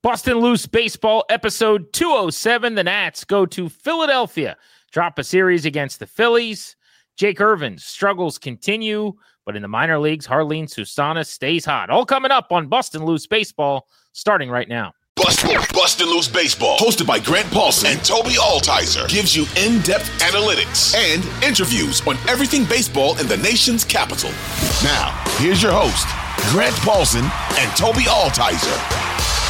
Bustin' Loose Baseball, episode 207. The Nats go to Philadelphia, drop a series against the Phillies. Jake Irvin's struggles continue, but in the minor leagues, Jarlin Susana stays hot. All coming up on Bustin' Loose Baseball, starting right now. Bustin' Loose Baseball, hosted by Grant Paulson and Toby Altizer, gives you in-depth analytics and interviews on everything baseball in the nation's capital. Now, here's your host, Grant Paulson and Toby Altizer.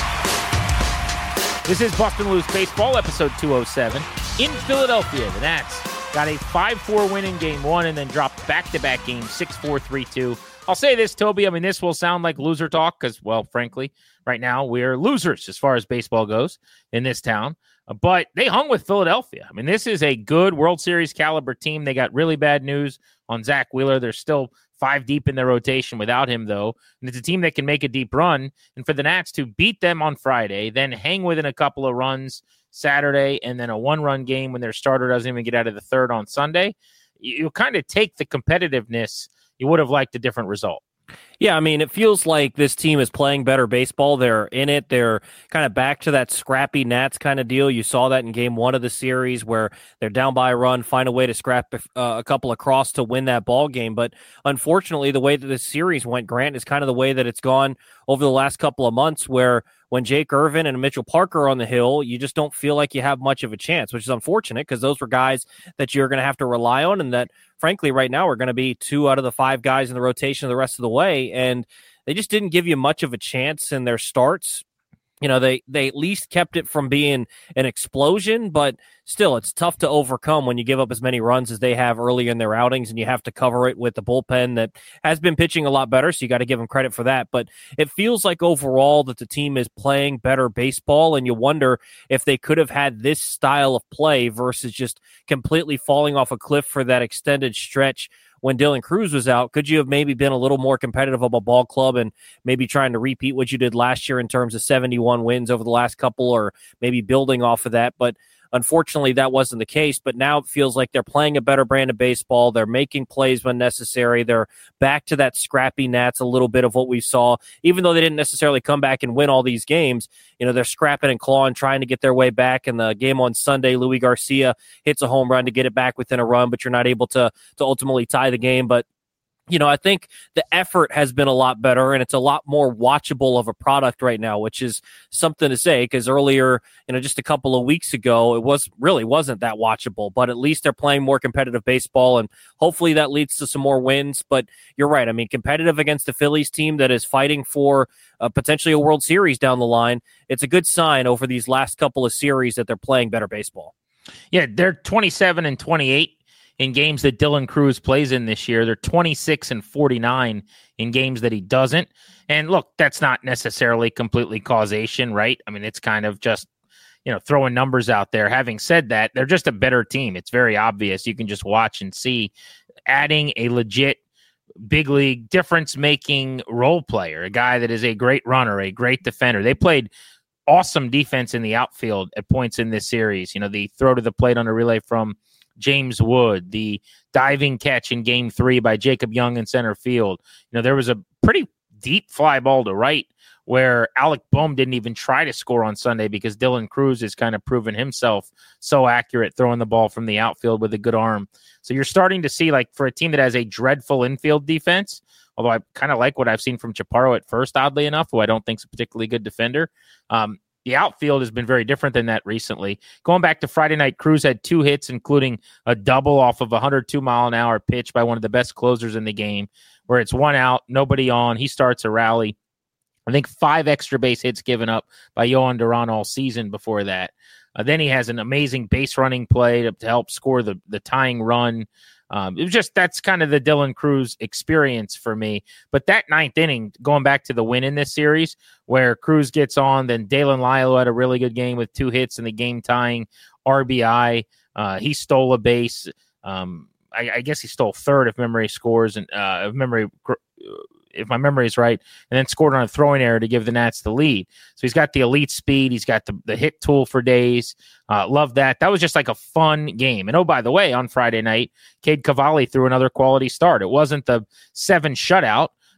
This is Bustin' Loose Baseball, episode 207. In Philadelphia, the Nats got a 5-4 win in Game 1 and then dropped back-to-back games, 6-4, 3-2. I'll say this, Toby. I mean, this will sound like loser talk because, well, frankly, right now we're losers as far as baseball goes in this town. But they hung with Philadelphia. I mean, this is a good World Series caliber team. They got really bad news on Zach Wheeler. They're still 5 deep in their rotation without him, though. And it's a team that can make a deep run. And for the Nats to beat them on Friday, then hang within a couple of runs Saturday, and then a 1-run game when their starter doesn't even get out of the third on Sunday, you kind of take the competitiveness. You would have liked a different result. Yeah, I mean, it feels like this team is playing better baseball. They're in it. They're kind of back to that scrappy Nats kind of deal. You saw that in Game 1 of the series where they're down by a run, find a way to scrap a couple across to win that ball game. But unfortunately, the way that this series went, Grant, is kind of the way that it's gone over the last couple of months, where when Jake Irvin and Mitchell Parker are on the hill, you just don't feel like you have much of a chance, which is unfortunate because those were guys that you're going to have to rely on and that, frankly, right now are going to be 2 out of the 5 guys in the rotation the rest of the way. And they just didn't give you much of a chance in their starts. You know, they at least kept it from being an explosion, but still, it's tough to overcome when you give up as many runs as they have early in their outings, and you have to cover it with the bullpen that has been pitching a lot better, so you got to give them credit for that. But it feels like overall that the team is playing better baseball, and you wonder if they could have had this style of play versus just completely falling off a cliff for that extended stretch when Dylan Cruz was out. Could you have maybe been a little more competitive of a ball club and maybe trying to repeat what you did last year in terms of 71 wins over the last couple, or maybe building off of that? But unfortunately, that wasn't the case. But now it feels like they're playing a better brand of baseball. They're making plays when necessary. They're back to that scrappy Nats, a little bit of what we saw. Even though they didn't necessarily come back and win all these games, you know, they're scrapping and clawing, trying to get their way back. In the game on Sunday, Louis Garcia hits a home run to get it back within a run, but you're not able to ultimately tie the game. But you know, I think the effort has been a lot better, and it's a lot more watchable of a product right now, which is something to say, because earlier, you know, just a couple of weeks ago, wasn't that watchable. But at least they're playing more competitive baseball, and hopefully that leads to some more wins. But you're right. I mean, competitive against the Phillies team that is fighting for potentially a World Series down the line, it's a good sign over these last couple of series that they're playing better baseball. Yeah, they're 27 and 28. In games that Dylan Cruz plays in this year. They're 26 and 49 in games that he doesn't. And look, that's not necessarily completely causation, right? I mean, it's kind of just, you know, throwing numbers out there. Having said that, they're just a better team. It's very obvious. You can just watch and see. Adding a legit big league difference-making role player, a guy that is a great runner, a great defender. They played awesome defense in the outfield at points in this series. You know, the throw to the plate on a relay from James Wood, the diving catch in Game 3 by Jacob Young in center field. You know, there was a pretty deep fly ball to right where Alec Bohm didn't even try to score on Sunday because Dylan Cruz has kind of proven himself so accurate throwing the ball from the outfield with a good arm. So you're starting to see, like, for a team that has a dreadful infield defense, although I kind of like what I've seen from Chaparro at first, oddly enough, who I don't think is a particularly good defender. The outfield has been very different than that recently. Going back to Friday night, Cruz had 2 hits, including a double off of a 102-mile-an-hour pitch by one of the best closers in the game, where it's 1 out, nobody on. He starts a rally. I think 5 extra base hits given up by Yohan Duran all season before that. Then he has an amazing base running play to help score the tying run. It was just, that's kind of the Dylan Cruz experience for me. But that 9th inning, going back to the win in this series, where Cruz gets on, then Dalen Lyle had a really good game with 2 hits in the game-tying RBI. He stole a base. I guess he stole third if memory scores, and if my memory is right, and then scored on a throwing error to give the Nats the lead. So he's got the elite speed. He's got the hit tool for days. Love that. That was just like a fun game. And, oh, by the way, on Friday night, Cade Cavalli threw another quality start. It wasn't the 7 shutout,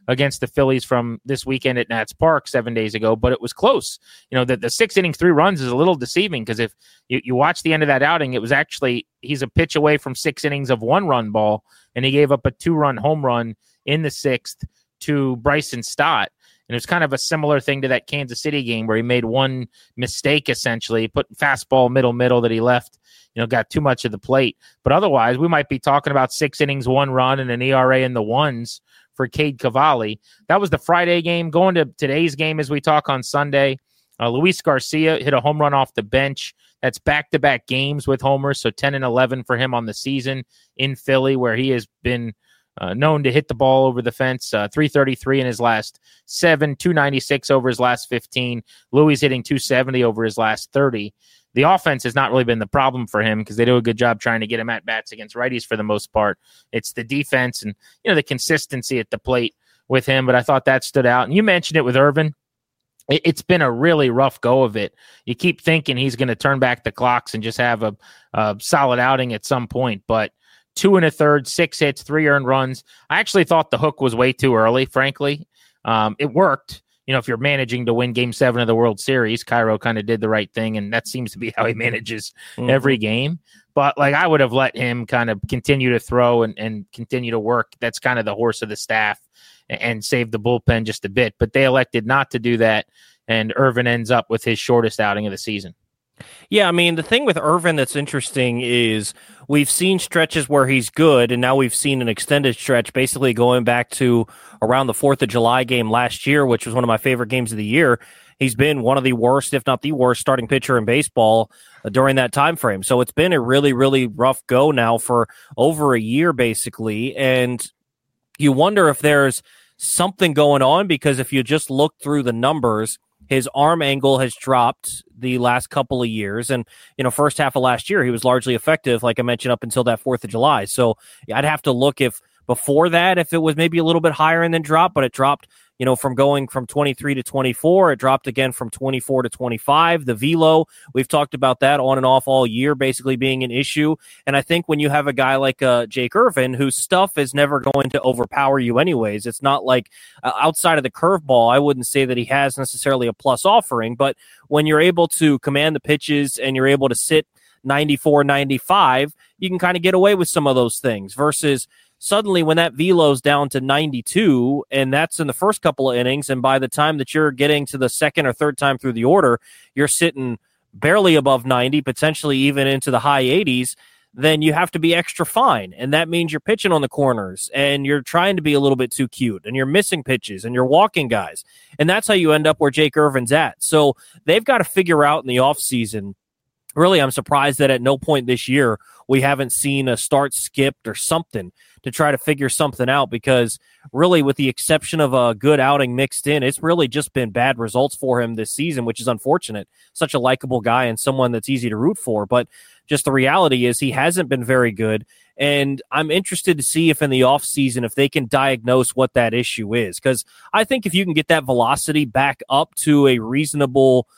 against the Phillies from this weekend at Nats Park 7 days ago, but it was close. The 6 innings, 3 runs is a little deceiving because if you watch the end of that outing, it was actually he's a pitch away from 6 innings of 1-run ball, and he gave up a 2-run home run in the 6th to Bryson Stott. And it was kind of a similar thing to that Kansas City game where he made one mistake, essentially. He put fastball middle that he left, got too much of the plate. But otherwise, we might be talking about 6 innings, 1 run, and an ERA in the ones for Cade Cavalli. That was the Friday game. Going to today's game as we talk on Sunday, Luis Garcia hit a home run off the bench. That's back-to-back games with homers, so 10 and 11 for him on the season in Philly, where he has been known to hit the ball over the fence. 333 in his last 7, 296 over his last 15. Louis hitting 270 over his last 30. The offense has not really been the problem for him because they do a good job trying to get him at bats against righties for the most part. It's the defense and the consistency at the plate with him, but I thought that stood out. And you mentioned it with Irvin. It's been a really rough go of it. You keep thinking he's going to turn back the clocks and just have a solid outing at some point, but 2 1/3, 6 hits, 3 earned runs. I actually thought the hook was way too early, frankly. It worked. If you're managing to win Game 7 of the World Series, Cairo kind of did the right thing, and that seems to be how he manages every game. But, I would have let him kind of continue to throw and continue to work. That's kind of the horse of the staff and save the bullpen just a bit. But they elected not to do that, and Irvin ends up with his shortest outing of the season. Yeah, the thing with Irvin that's interesting is we've seen stretches where he's good, and now we've seen an extended stretch basically going back to around the 4th of July game last year, which was one of my favorite games of the year. He's been one of the worst, if not the worst, starting pitcher in baseball during that time frame. So it's been a really, really rough go now for over a year, basically, and you wonder if there's something going on because if you just look through the numbers, his arm angle has dropped the last couple of years. And, first half of last year, he was largely effective, like I mentioned, up until that 4th of July. So I'd have to look if before that, if it was maybe a little bit higher and then dropped, but it dropped, from going from 23 to 24. It dropped again from 24 to 25. The velo, we've talked about that on and off all year, basically being an issue. And I think when you have a guy like Jake Irvin, whose stuff is never going to overpower you anyways, it's not like outside of the curveball, I wouldn't say that he has necessarily a plus offering, but when you're able to command the pitches and you're able to sit 94, 95, you can kind of get away with some of those things versus suddenly when that velo's down to 92 and that's in the first couple of innings, and by the time that you're getting to the second or third time through the order, you're sitting barely above 90, potentially even into the high 80s, then you have to be extra fine. And that means you're pitching on the corners and you're trying to be a little bit too cute and you're missing pitches and you're walking guys. And that's how you end up where Jake Irvin's at. So they've got to figure out in the offseason. Really, I'm surprised that at no point this year we haven't seen a start skipped or something to try to figure something out because really with the exception of a good outing mixed in, it's really just been bad results for him this season, which is unfortunate. Such a likable guy and someone that's easy to root for. But just the reality is he hasn't been very good. And I'm interested to see if in the offseason, if they can diagnose what that issue is. Because I think if you can get that velocity back up to a reasonable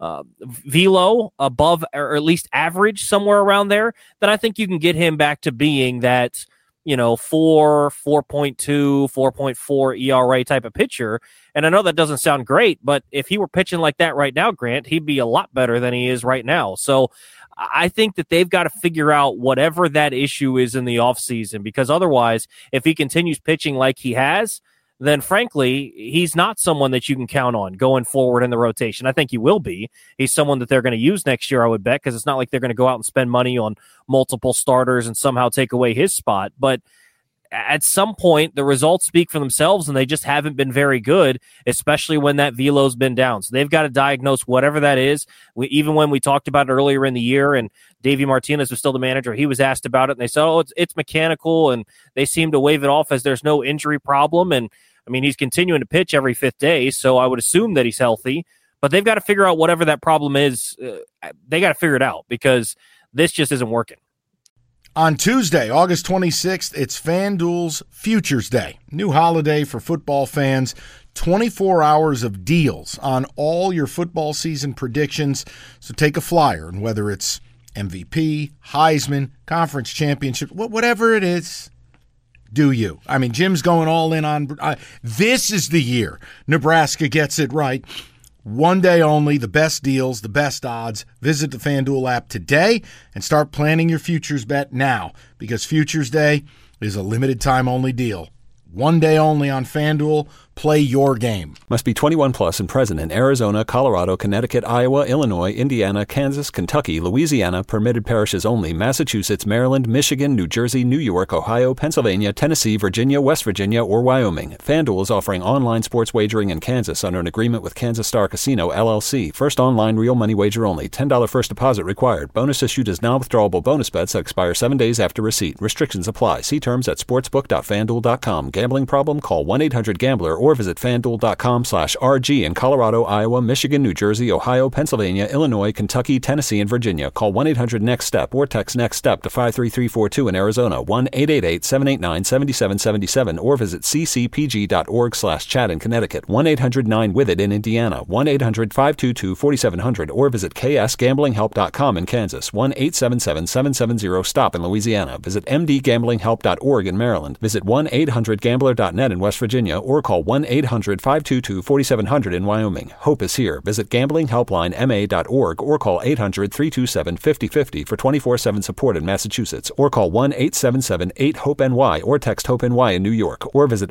velo above or at least average somewhere around there, then I think you can get him back to being that, 4.2, 4.4 ERA type of pitcher. And I know that doesn't sound great, but if he were pitching like that right now, Grant, he'd be a lot better than he is right now. So I think that they've got to figure out whatever that issue is in the offseason, because otherwise, if he continues pitching like he has, then frankly, he's not someone that you can count on going forward in the rotation. I think he will be. He's someone that they're going to use next year, I would bet, because it's not like they're going to go out and spend money on multiple starters and somehow take away his spot. But at some point, the results speak for themselves, and they just haven't been very good, especially when that velo's been down. So they've got to diagnose whatever that is. Even when we talked about it earlier in the year, and Davey Martinez was still the manager, he was asked about it, and they said, it's mechanical, and they seem to wave it off as there's no injury problem. And I mean, he's continuing to pitch every 5th day, so I would assume that he's healthy. But they've got to figure out whatever that problem is. They got to figure it out because this just isn't working. On Tuesday, August 26th, it's FanDuel's Futures Day. New holiday for football fans. 24 hours of deals on all your football season predictions. So take a flyer, and whether it's MVP, Heisman, Conference Championship, whatever it is, do you? I mean, Jim's going all in on this is the year Nebraska gets it right. One day only, the best deals, the best odds. Visit the FanDuel app today and start planning your futures bet now, because Futures Day is a limited time only deal. One day only on FanDuel. Play your game. Must be 21 plus and present in Arizona, Colorado, Connecticut, Iowa, Illinois, Indiana, Kansas, Kentucky, Louisiana, permitted parishes only, Massachusetts, Maryland, Michigan, New Jersey, New York, Ohio, Pennsylvania, Tennessee, Virginia, West Virginia, or Wyoming. FanDuel is offering online sports wagering in Kansas under an agreement with Kansas Star Casino, LLC. First online real money wager only. $10 first deposit required. Bonus issued as non-withdrawable bonus bets that expire 7 days after receipt. Restrictions apply. See terms at sportsbook.fanduel.com. Gambling problem? Call 1-800-GAMBLER or visit FanDuel.com/RG in Colorado, Iowa, Michigan, New Jersey, Ohio, Pennsylvania, Illinois, Kentucky, Tennessee, and Virginia. Call 1-800-NEXT-STEP or text NEXT-STEP to 53342 in Arizona, 1-888-789-7777, or visit ccpg.org/chat in Connecticut, 1-800-9-WITH-IT in Indiana, 1-800-522-4700, or visit ksgamblinghelp.com in Kansas, 1-877-770-STOP in Louisiana. Visit mdgamblinghelp.org in Maryland. Visit 1-800-GAMBLER.net in West Virginia, or call 1-800-522-4700 in Wyoming. Hope is here. Visit gamblinghelplinema.org or call 800-327-5050 for 24/7 support in Massachusetts, or call 1-877-8-HOPE-NY or text HOPE-NY in New York, or visit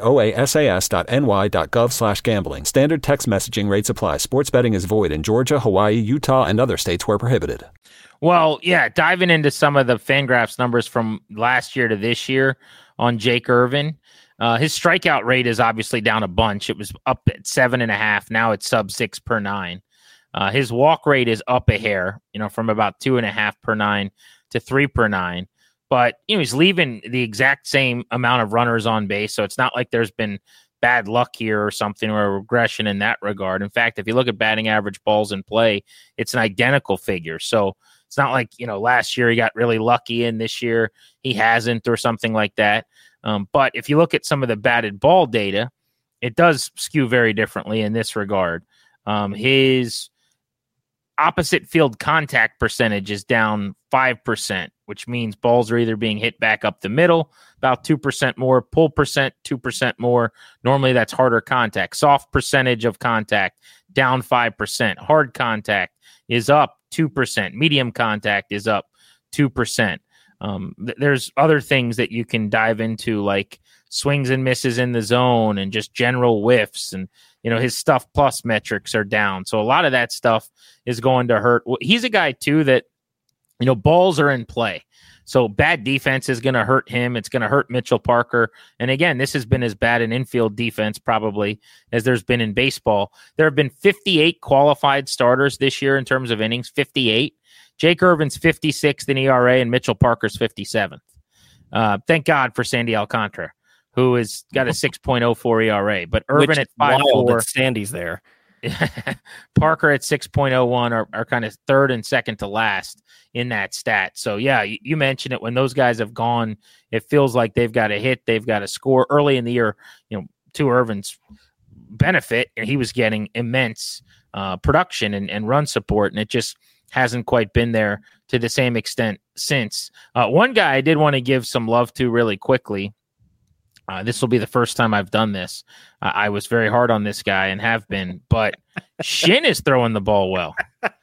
oasas.ny.gov/gambling. Standard text messaging rates apply. Sports betting is void in Georgia, Hawaii, Utah, and other states where prohibited. Well, yeah, diving into some of the Fangraphs numbers from last year to this year on Jake Irvin. His strikeout rate is obviously down a bunch. It was up at 7.5. Now it's sub 6 per 9. His walk rate is up a hair, from about 2.5 per 9 to 3 per 9. But, he's leaving the exact same amount of runners on base. So it's not like there's been bad luck here or something, or a regression in that regard. In fact, if you look at batting average, balls in play, it's an identical figure. So it's not like, last year he got really lucky and this year he hasn't or something like that. But if you look at some of the batted ball data, it does skew very differently in this regard. His opposite field contact percentage is down 5%, which means balls are either being hit back up the middle, about 2% more, pull percent, 2% more. Normally that's harder contact. Soft percentage of contact, down 5%. Hard contact is up 2%. Medium contact is up 2%. There's other things that you can dive into, like swings and misses in the zone and just general whiffs, and his stuff plus metrics are down. So a lot of that stuff is going to hurt. He's a guy too that balls are in play, so bad defense is going to hurt him. It's going to hurt Mitchell Parker. And again, this has been as bad an infield defense probably as there's been in baseball. There have been 58 qualified starters this year in terms of innings. 58. Jake Irvin's 56th in ERA, and Mitchell Parker's 57th. Thank God for Sandy Alcantara, who has got a 6.04 ERA. But Irvin at 5.4. Sandy's there. Parker at 6.01 are kind of third and second to last in that stat. So, yeah, you mentioned it. When those guys have gone, it feels like they've got to hit, they've got to score. Early in the year, to Irvin's benefit, and he was getting immense production and run support, and it just hasn't quite been there to the same extent since. One guy I did want to give some love to really quickly. This will be the first time I've done this. I was very hard on this guy and have been, but Shin is throwing the ball well.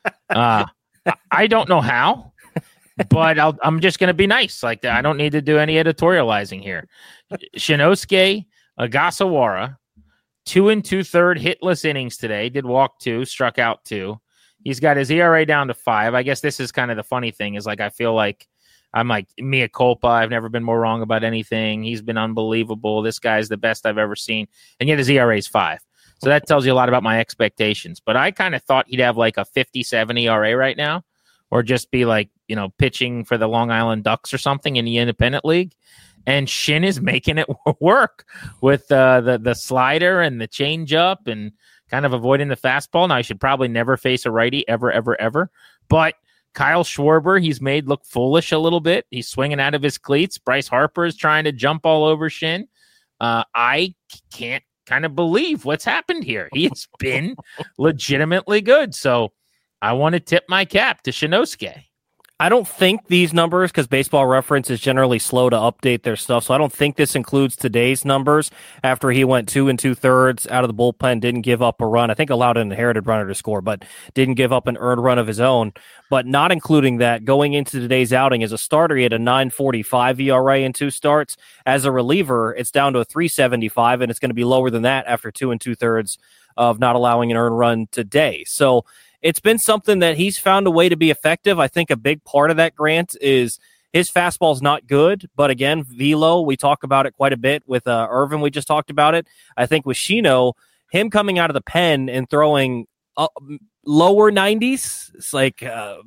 I don't know how, but I'm just going to be nice. Like that. I don't need to do any editorializing here. Shinosuke Ogasawara, 2 2/3 hitless innings today. Did walk 2, struck out 2. He's got his ERA down to 5. I guess this is kind of the funny thing is, like, I feel like I'm like mea culpa. I've never been more wrong about anything. He's been unbelievable. This guy's the best I've ever seen. And yet his ERA is 5. So that tells you a lot about my expectations. But I kind of thought he'd have like a 57 ERA right now, or just be like, pitching for the Long Island Ducks or something in the Independent League. And Shin is making it work with the slider and the changeup and kind of avoiding the fastball. Now, I should probably never face a righty ever. But Kyle Schwarber, he's made look foolish a little bit. He's swinging out of his cleats. Bryce Harper is trying to jump all over Shin. I can't kind of believe what's happened here. He's been legitimately good. So I want to tip my cap to Shinosuke. I don't think these numbers, because Baseball Reference is generally slow to update their stuff, so I don't think this includes today's numbers after he went 2 2/3 out of the bullpen, didn't give up a run. I think allowed an inherited runner to score, but didn't give up an earned run of his own. But not including that, going into today's outing as a starter, he had a 9.45 ERA in 2 starts. As a reliever, it's down to a 3.75, and it's going to be lower than that after 2 2/3 of not allowing an earned run today. So it's been something that he's found a way to be effective. I think a big part of that, Grant, is his fastball's not good. But again, velo, we talk about it quite a bit with Irvin. We just talked about it. I think with Sheeno, him coming out of the pen and throwing lower 90s, it's like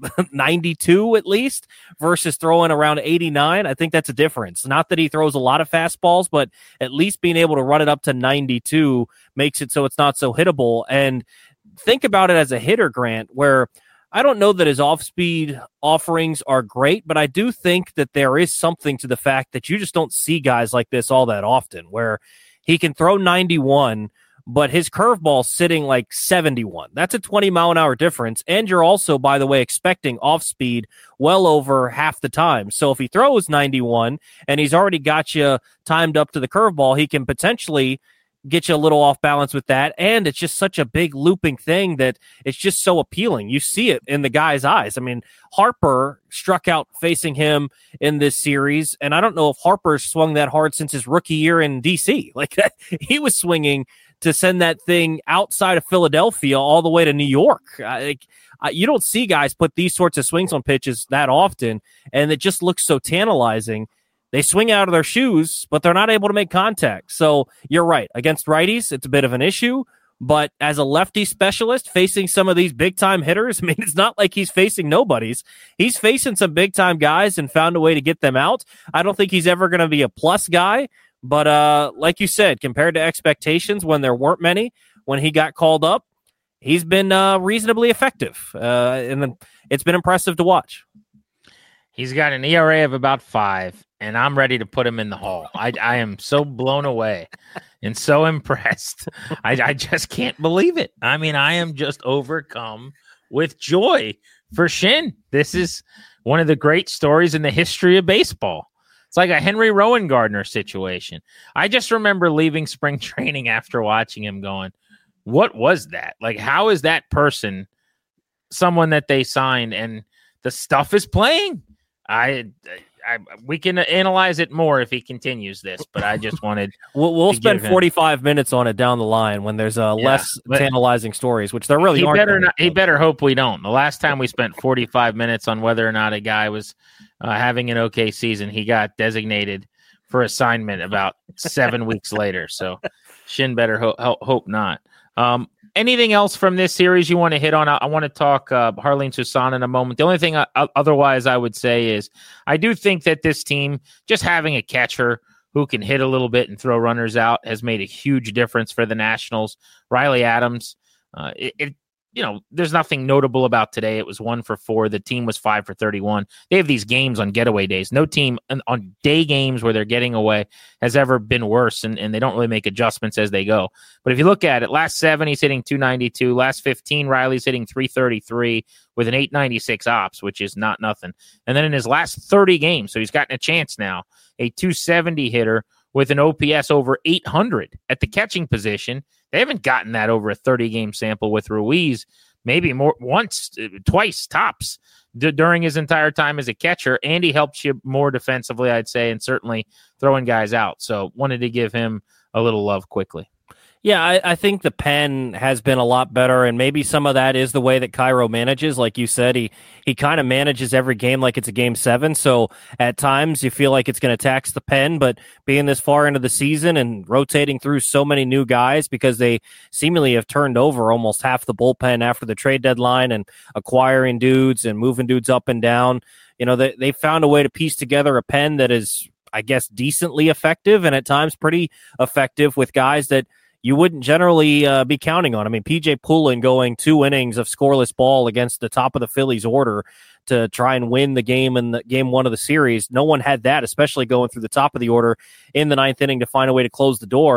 92 at least, versus throwing around 89. I think that's a difference. Not that he throws a lot of fastballs, but at least being able to run it up to 92 makes it so it's not so hittable. And think about it as a hitter, Grant, where I don't know that his off-speed offerings are great, but I do think that there is something to the fact that you just don't see guys like this all that often, where he can throw 91, but his curveball's sitting like 71. That's a 20-mile-an-hour difference, and you're also, by the way, expecting off-speed well over half the time. So if he throws 91 and he's already got you timed up to the curveball, he can potentially get you a little off balance with that. And it's just such a big looping thing that it's just so appealing. You see it in the guy's eyes. I mean, Harper struck out facing him in this series, and I don't know if Harper's swung that hard since his rookie year in DC. Like, he was swinging to send that thing outside of Philadelphia all the way to New York. You don't see guys put these sorts of swings on pitches that often, and it just looks so tantalizing. They swing out of their shoes, but they're not able to make contact. So you're right. Against righties, it's a bit of an issue. But as a lefty specialist facing some of these big-time hitters, I mean, it's not like he's facing nobodies. He's facing some big-time guys and found a way to get them out. I don't think he's ever going to be a plus guy. But like you said, compared to expectations when there weren't many, when he got called up, he's been reasonably effective. And it's been impressive to watch. He's got an ERA of about 5, and I'm ready to put him in the Hall. I am so blown away and so impressed. I just can't believe it. I mean, I am just overcome with joy for Shin. This is one of the great stories in the history of baseball. It's like a Henry Rowan Gardner situation. I just remember leaving spring training after watching him going, what was that? Like, how is that person someone that they signed and the stuff is playing? We can analyze it more if he continues this, but I just wanted we'll spend 45 minutes on it down the line when there's less tantalizing stories, which there really aren't. He better hope we don't. The last time we spent 45 minutes on whether or not a guy was having an okay season, he got designated for assignment about 7 weeks later. So Shin better hope not. Anything else from this series you want to hit on? I want to talk Jarlin Susana in a moment. The only thing otherwise I would say is I do think that this team, just having a catcher who can hit a little bit and throw runners out, has made a huge difference for the Nationals. Riley Adams, there's nothing notable about today. It was 1 for 4. The team was 5 for 31. They have these games on getaway days. No team on day games where they're getting away has ever been worse, and they don't really make adjustments as they go. But if you look at it, last 7, he's hitting 292. Last 15, Riley's hitting 333 with an 896 ops, which is not nothing. And then in his last 30 games, so he's gotten a chance now, a 270 hitter with an OPS over 800 at the catching position. They haven't gotten that over a 30-game sample with Ruiz, maybe twice tops during his entire time as a catcher. And he helps you more defensively, I'd say, and certainly throwing guys out. So wanted to give him a little love quickly. Yeah, I think the pen has been a lot better, and maybe some of that is the way that Cairo manages. Like you said, he kind of manages every game like it's a Game 7, so at times you feel like it's going to tax the pen, but being this far into the season and rotating through so many new guys because they seemingly have turned over almost half the bullpen after the trade deadline and acquiring dudes and moving dudes up and down, they found a way to piece together a pen that is, I guess, decently effective and at times pretty effective with guys that you wouldn't generally be counting on. I mean, P.J. Pullen going 2 innings of scoreless ball against the top of the Phillies order to try and win the game in the game 1 of the series. No one had that, especially going through the top of the order in the 9th inning to find a way to close the door.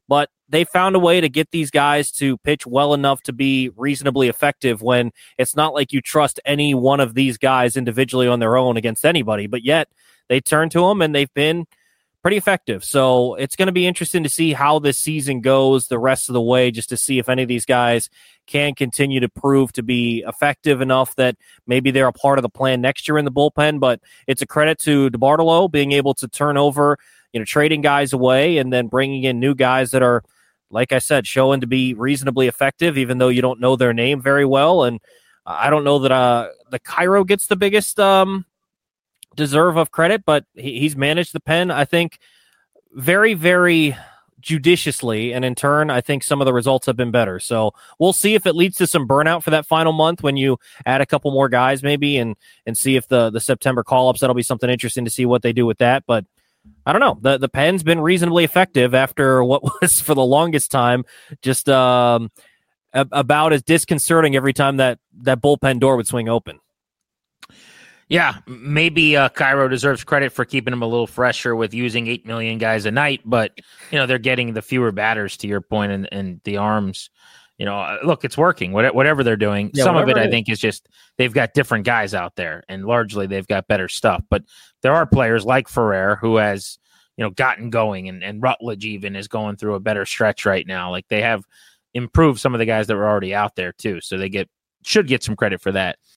but they found a way to get these guys to pitch well enough to be reasonably effective when it's not like you trust any one of these guys individually on their own against anybody, but yet they turn to them and they've been pretty effective. So it's going to be interesting to see how this season goes the rest of the way, just to see if any of these guys can continue to prove to be effective enough that maybe they're a part of the plan next year in the bullpen. But it's a credit to DeBartolo being able to turn over, trading guys away and then bringing in new guys that are, like I said, showing to be reasonably effective, even though you don't know their name very well. And I don't know that the Cairo gets the biggest deserve of credit, but he's managed the pen, I think, very, very judiciously. And in turn, I think some of the results have been better. So we'll see if it leads to some burnout for that final month when you add a couple more guys maybe and see if the September call-ups, that'll be something interesting to see what they do with that. But I don't know. The pen's been reasonably effective after what was for the longest time just about as disconcerting every time that bullpen door would swing open. Yeah, maybe Cairo deserves credit for keeping him a little fresher with using 8 million guys a night, but they're getting the fewer batters, to your point, and the arms. Look, it's working. Whatever they're doing, some of it I think is just they've got different guys out there, and largely they've got better stuff. But there are players like Ferrer who has gotten going, and Rutledge even is going through a better stretch right now. Like they have improved some of the guys that were already out there too, so they should get some credit for that.